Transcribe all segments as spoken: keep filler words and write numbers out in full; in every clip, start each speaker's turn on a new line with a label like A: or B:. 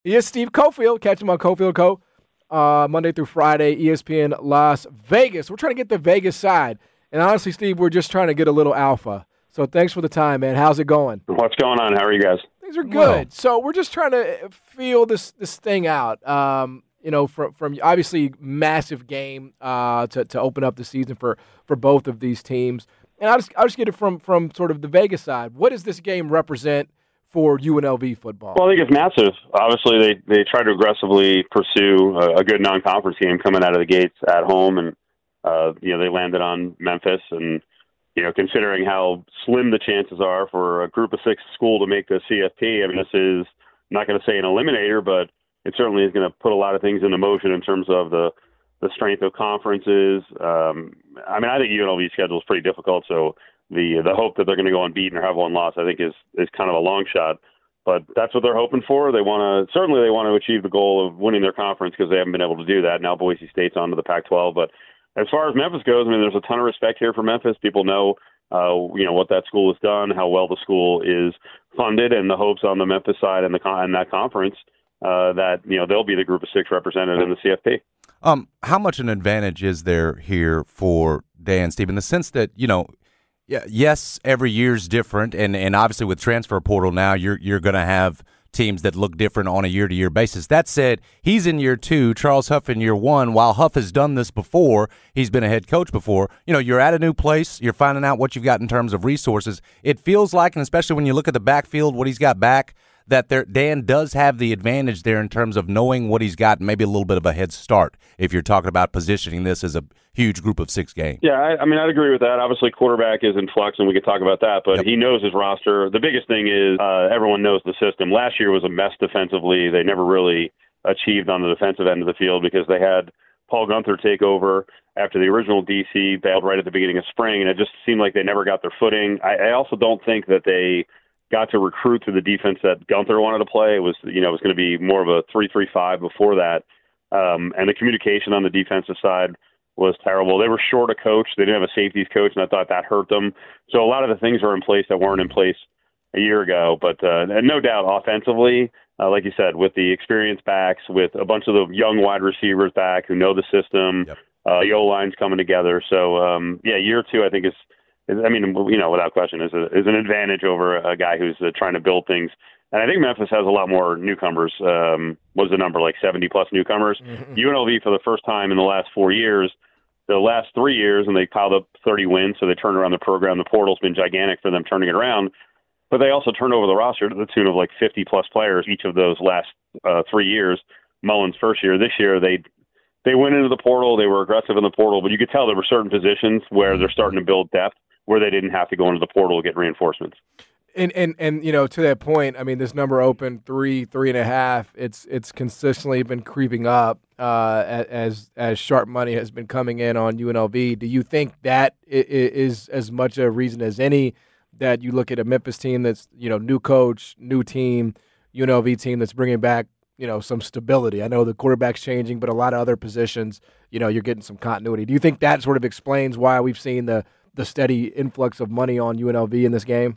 A: He is Steve Cofield. Catch him on Cofield Co. Uh, Monday through Friday, E S P N Las Vegas. We're trying to get the Vegas side. And honestly, Steve, we're just trying to get a little alpha. So thanks for the time, man. How's it going?
B: What's going on? How are you guys?
A: Things are good.
C: Well.
A: So we're just trying to feel this this thing out. Um, you know, from from obviously massive game uh, to to open up the season for for both of these teams. And I'll just I'll just get it from from sort of the Vegas side. What does this game represent for U N L V football?
B: Well, I think it's massive. Obviously, they they try to aggressively pursue a, a good non-conference game coming out of the gates at home, and uh, you know they landed on Memphis, and you know considering how slim the chances are for a Group of Six school to make the C F P, I mean this is I'm not going to say an eliminator, but it certainly is going to put a lot of things into motion in terms of the the strength of conferences. Um, I mean, I think U N L V's schedule is pretty difficult, so the the hope that they're going to go unbeaten or have one loss, I think, is is kind of a long shot. But that's what they're hoping for. They want to certainly they want to achieve the goal of winning their conference because they haven't been able to do that. Now Boise State's onto the Pac twelve. But as far as Memphis goes, I mean, there's a ton of respect here for Memphis. People know, uh, you know, what that school has done, how well the school is funded, and the hopes on the Memphis side and the con- and that conference uh, that you know they'll be the Group of Six represented in the C F P.
C: Um, how much an advantage is there here for Dan, Steve, in the sense that, you know, yeah, yes, every year's different, and, and obviously with transfer portal now, you're you're going to have teams that look different on a year-to-year basis. That said, he's in year two, Charles Huff in year one. While Huff has done this before, he's been a head coach before, you know, you're at a new place, you're finding out what you've got in terms of resources. It feels like, and especially when you look at the backfield, what he's got back, that there, Dan does have the advantage there in terms of knowing what he's got and maybe a little bit of a head start if you're talking about positioning this as a huge Group of Six game.
B: Yeah, I, I mean, I'd agree with that. Obviously, quarterback is in flux, and we could talk about that, but
C: Yep.
B: he knows his roster. The biggest thing is uh, everyone knows the system. Last year was a mess defensively. They never really achieved on the defensive end of the field because they had Paul Gunther take over after the original D C bailed right at the beginning of spring, and it just seemed like they never got their footing. I, I also don't think that they got to recruit to the defense that Gunther wanted to play. It was, you know, it was going to be more of a three three five before that. Um, and the communication on the defensive side was terrible. They were short a coach. They didn't have a safeties coach, and I thought that hurt them. So a lot of the things are in place that weren't in place a year ago. But uh, and no doubt offensively, uh, like you said, with the experienced backs, with a bunch of the young wide receivers back who know the system,
C: Yep.
B: uh, the O-line's coming together. So, um, yeah, year two I think is, I mean, you know, without question, is a, is an advantage over a guy who's uh, trying to build things. And I think Memphis has a lot more newcomers. Um, what was the number, like seventy plus newcomers? Mm-hmm. U N L V for the first time in the last four years, the last three years, and they piled up thirty wins, so they turned around the program. The portal's been gigantic for them turning it around. But they also turned over the roster to the tune of like fifty plus players each of those last uh, three years. Mullen's first year. This year, they they went into the portal. They were aggressive in the portal, but you could tell there were certain positions where they're starting to build depth, where they didn't have to go into the portal to get reinforcements.
A: And, and and you know, to that point, I mean, this number open three, three and a half. It's it's consistently been creeping up uh, as as sharp money has been coming in on U N L V. Do you think that is as much a reason as any that you look at a Memphis team that's, you know, new coach, new team, U N L V team that's bringing back, you know, some stability? I know the quarterback's changing, but a lot of other positions, you know, you're getting some continuity. Do you think that sort of explains why we've seen the the steady influx of money on U N L V in this game?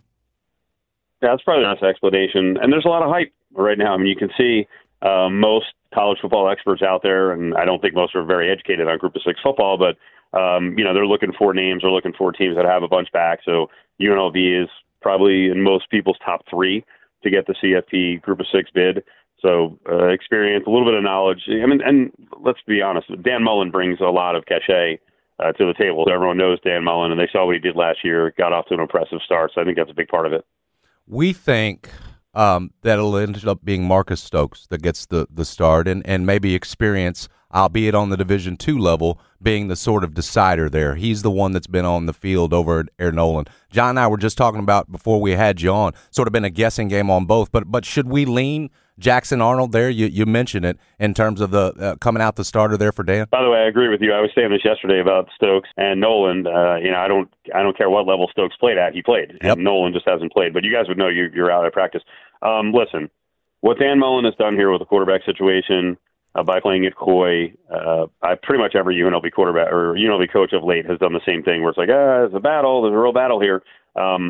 B: Yeah, that's probably not an explanation. And there's a lot of hype right now. I mean, you can see uh, most college football experts out there, and I don't think most are very educated on Group of Six football, but, um, you know, they're looking for names. They're looking for teams that have a bunch back. So U N L V is probably in most people's top three to get the C F P Group of Six bid. So uh, experience, a little bit of knowledge. I mean, and let's be honest, Dan Mullen brings a lot of cachet uh, to the table. Everyone knows Dan Mullen, and they saw what he did last year, got off to an impressive start. So I think that's a big part of it.
C: We think um, that it'll end up being Marcus Stokes that gets the, the start and, and maybe experience, albeit on the Division two level, being the sort of decider there. He's the one that's been on the field over at Air Nolan. John and I were just talking about before we had you on, sort of been a guessing game on both, but but should we lean Jackson Arnold there? You you mentioned it in terms of the uh, coming out the starter there for Dan.
B: By the way, I agree with you. I was saying this yesterday about Stokes and Nolan. Uh, you know, I don't I don't care what level Stokes played at. He played,
C: Yep.
B: and Nolan just hasn't played. But you guys would know you, you're out at practice. Um, listen, what Dan Mullen has done here with the quarterback situation uh, by playing it coy, uh, I pretty much every U N L V quarterback or U N L V coach of late has done the same thing, where it's like, ah, it's a battle. There's a real battle here. Um,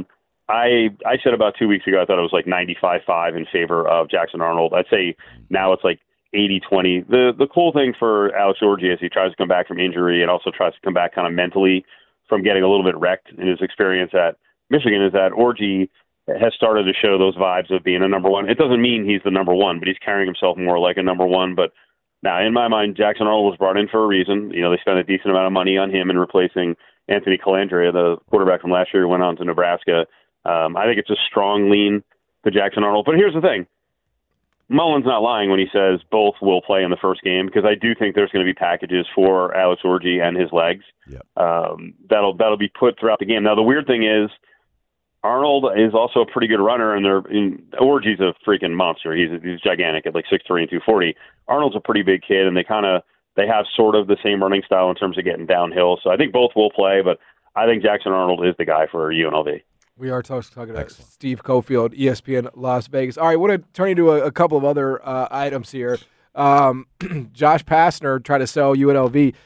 B: I I said about two weeks ago I thought it was like ninety-five five in favor of Jackson Arnold. I'd say now it's like eighty twenty. The the cool thing for Alex Orji is he tries to come back from injury and also tries to come back kind of mentally from getting a little bit wrecked in his experience at Michigan, is that Orji has started to show those vibes of being a number one. It doesn't mean he's the number one, but he's carrying himself more like a number one. But now, in my mind, Jackson Arnold was brought in for a reason. You know, they spent a decent amount of money on him in replacing Anthony Calandria, the quarterback from last year who went on to Nebraska. Um, I think it's a strong lean to Jackson Arnold. But here's the thing. Mullen's not lying when he says both will play in the first game, because I do think there's going to be packages for Alex Orji and his legs.
C: Yep.
B: Um, that'll that'll be put throughout the game. Now, the weird thing is, Arnold is also a pretty good runner, and they're in, Orji's a freaking monster. He's he's gigantic at like six three and two forty. Arnold's a pretty big kid, and they kind of they have sort of the same running style in terms of getting downhill. So I think both will play, but I think Jackson Arnold is the guy for U N L V.
A: We are talking about
C: Excellent.
A: Steve Cofield, E S P N Las Vegas. All right, I want to turn you to a, a couple of other uh, items here. Um, Josh Pastner tried to sell U N L V.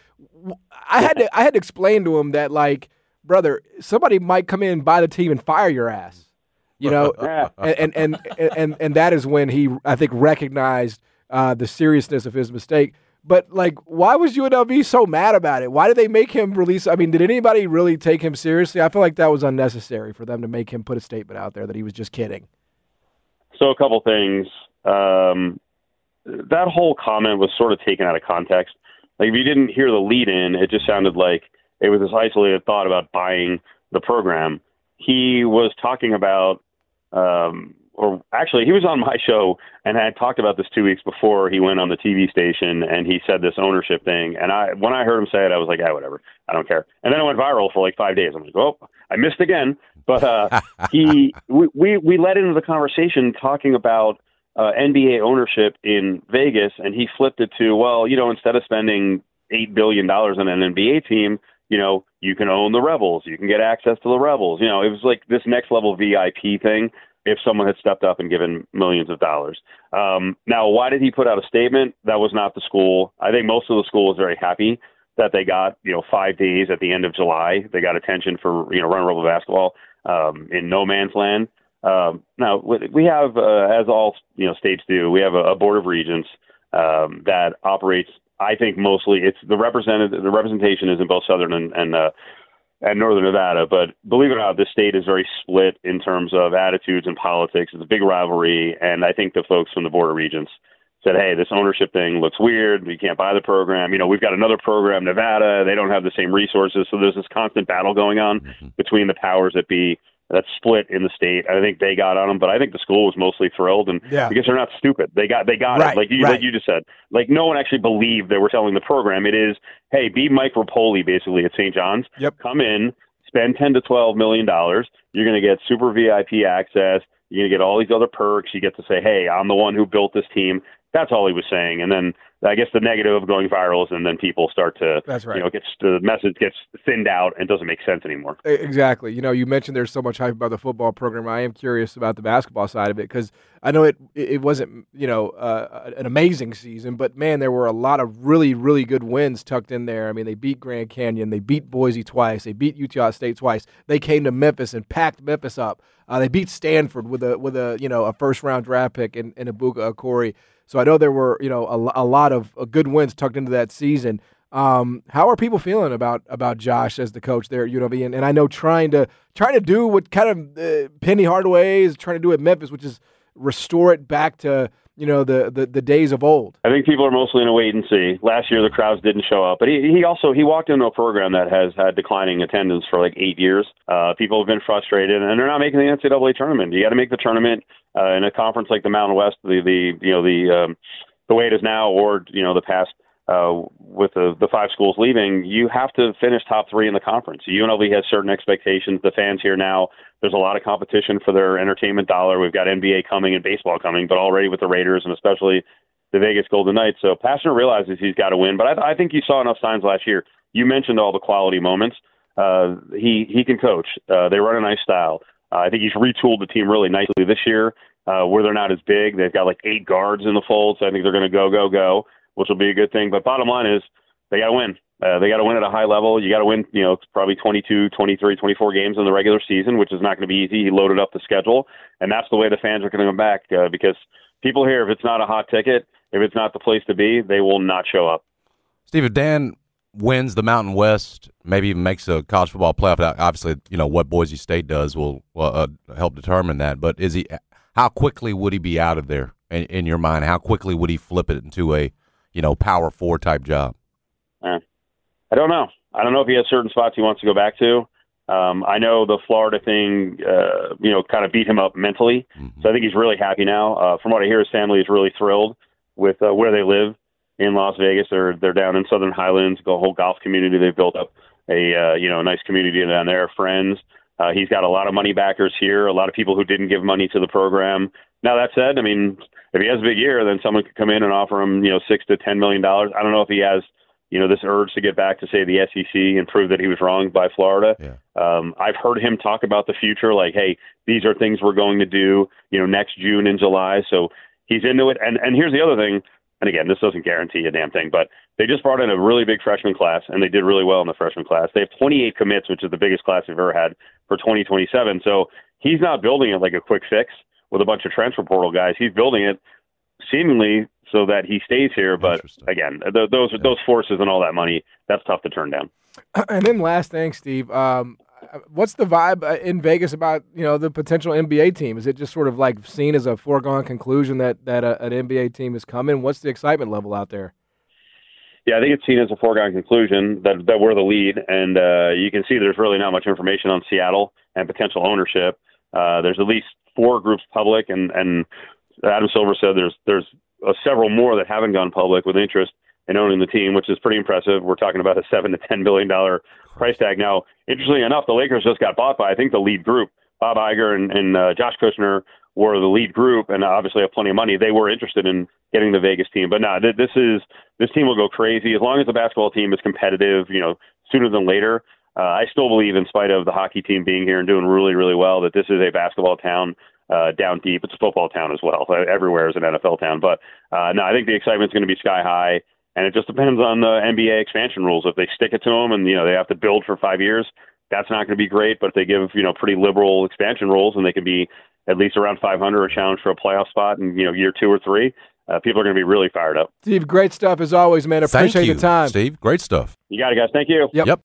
A: I had to I had to explain to him that, like, brother, somebody might come in, buy the team, and fire your ass. You know, and, and and and and that is when he, I think, recognized uh, the seriousness of his mistake. But, like, why was U N L V so mad about it? Why did they make him release? I mean, did anybody really take him seriously? I feel like that was unnecessary for them to make him put a statement out there that he was just kidding.
B: So a couple things. Um, that whole comment was sort of taken out of context. Like, if you didn't hear the lead in, it just sounded like it was this isolated thought about buying the program. He was talking about, um, or actually he was on my show and had talked about this two weeks before he went on the T V station, and he said this ownership thing. And I, when I heard him say it, I was like, ah, whatever, I don't care. And then it went viral for like five days. I'm like, oh, I missed again. But uh, he, we, we, we led into the conversation talking about uh, N B A ownership in Vegas, and he flipped it to, well, you know, instead of spending eight billion dollars on an N B A team, you know, you can own the Rebels. You can get access to the Rebels. You know, it was like this next level V I P thing if someone had stepped up and given millions of dollars. Um, now, why did he put out a statement? That was not the school. I think most of the school is very happy that they got, you know, five days at the end of July. They got attention for, you know, Running Rebel basketball um, in no man's land. Um, now, we have, uh, as all, you know, states do, we have a, a board of regents um, that operates, I think mostly it's the represented the representation is in both Southern and and, uh, and Northern Nevada. But believe it or not, this state is very split in terms of attitudes and politics. It's a big rivalry, and I think the folks from the Board of Regents said, "Hey, this ownership thing looks weird. We can't buy the program. You know, we've got another program, Nevada. They don't have the same resources, so there's this constant battle going on mm-hmm. between the powers that be." That's split in the state. I think they got on them, but I think the school was mostly thrilled, and
A: yeah.
B: because they're not stupid, they got they got
A: right,
B: it. Like you,
A: right.
B: like you just said, like no one actually believed they were selling the program. It is, hey, be Mike Rapoli basically at Saint John's.
A: Yep.
B: Come in, spend ten to twelve million dollars. You're going to get super V I P access. You're going to get all these other perks. You get to say, hey, I'm the one who built this team. That's all he was saying. And then I guess the negative of going viral is, and then people start to,
A: That's right.
B: you know, gets the message gets thinned out and doesn't make sense anymore.
A: Exactly. You know, you mentioned there's so much hype about the football program. I am curious about the basketball side of it, because I know it it wasn't, you know, uh, an amazing season, but man, there were a lot of really, really good wins tucked in there. I mean, they beat Grand Canyon, they beat Boise twice, they beat Utah State twice. They came to Memphis and packed Memphis up. Uh, they beat Stanford with a with a you know a first round draft pick in, in Ibuka Okori. So I know there were, you know, a, a lot of uh, good wins tucked into that season. Um, how are people feeling about about Josh as the coach there at U N L V? And, and I know trying to trying to do what kind of uh, Penny Hardaway is trying to do at Memphis, which is restore it back to, you know, the, the, the days of old.
B: I think people are mostly in a wait and see. Last year the crowds didn't show up, but he, he also he walked into a program that has had declining attendance for like eight years. Uh, people have been frustrated, and they're not making the N C double A tournament. You got to make the tournament uh, in a conference like the Mountain West, the the you know the um, the way it is now, or you know the past. Uh, with the, the five schools leaving, you have to finish top three in the conference. U N L V has certain expectations. The fans here now, there's a lot of competition for their entertainment dollar. We've got N B A coming and baseball coming, but already with the Raiders and especially the Vegas Golden Knights. So Pastner realizes he's got to win, but I, I think you saw enough signs last year. You mentioned all the quality moments. Uh, he, he can coach. Uh, they run a nice style. Uh, I think he's retooled the team really nicely this year, uh, where they're not as big. They've got like eight guards in the fold, so I think they're going to go, go, go, which will be a good thing. But bottom line is they got to win. Uh, they got to win at a high level. You got to win, you know, probably twenty-two, twenty-three, twenty-four games in the regular season, which is not going to be easy. He loaded up the schedule, and that's the way the fans are going to come back uh, because people here, if it's not a hot ticket, if it's not the place to be, they will not show up.
C: Steve, if Dan wins the Mountain West, maybe even makes a college football playoff, obviously, you know, what Boise State does will uh, help determine that. But is he? How quickly would he be out of there in, in your mind? How quickly would he flip it into a, you know, Power Four type job?
B: Uh, I don't know. I don't know if he has certain spots he wants to go back to. Um, I know the Florida thing, uh, you know, kind of beat him up mentally. Mm-hmm. So I think he's really happy now. Uh, from what I hear, his family is really thrilled with uh, where they live in Las Vegas. They're they're down in Southern Highlands, the whole golf community. They've built up a uh, you know nice community down there. Friends. Uh, he's got a lot of money backers here. A lot of people who didn't give money to the program. Now that said, I mean, if he has a big year, then someone could come in and offer him you know six to ten million dollars. I don't know if he has. You know, this urge to get back to, say, the S E C and prove that he was wrong by Florida.
C: Yeah.
B: Um, I've heard him talk about the future, like, hey, these are things we're going to do, you know, next June and July. So he's into it. And and here's the other thing. And again, this doesn't guarantee a damn thing, but they just brought in a really big freshman class, and they did really well in the freshman class. They have twenty-eight commits, which is the biggest class they've ever had for twenty twenty-seven. So he's not building it like a quick fix with a bunch of transfer portal guys. He's building it seemingly so that he stays here. But again, th- those yeah. those forces and all that money, that's tough to turn down.
A: And then last thing, Steve, um, what's the vibe in Vegas about, you know, the potential N B A team? Is it just sort of like seen as a foregone conclusion that, that a, an N B A team is coming? What's the excitement level out there?
B: Yeah, I think it's seen as a foregone conclusion that, that we're the lead. And uh, you can see there's really not much information on Seattle and potential ownership. Uh, there's at least four groups public, and, and Adam Silver said there's there's Uh, several more that haven't gone public with interest in owning the team, which is pretty impressive. We're talking about a seven to ten billion dollar price tag. Now, interestingly enough, the Lakers just got bought by I think the lead group. Bob Iger and, and uh, Josh Kushner were the lead group, and obviously have plenty of money. They were interested in getting the Vegas team, but no, th- this is this team will go crazy as long as the basketball team is competitive. You know, sooner than later. Uh, I still believe, in spite of the hockey team being here and doing really, really well, that this is a basketball town. Uh, down deep. It's a football town as well. Everywhere is an N F L town. But uh, no, I think the excitement's going to be sky high, and it just depends on the N B A expansion rules. If they stick it to them and, you know, they have to build for five years, that's not going to be great. But if they give, you know, pretty liberal expansion rules and they can be at least around five hundred or challenge for a playoff spot in, you know, year two or three, uh, people are going to be really fired up.
A: Steve, great stuff as always, man. Appreciate
C: Thank you,
A: the time.
C: Steve, great stuff.
B: You got it, guys. Thank you.
A: Yep.
C: Yep.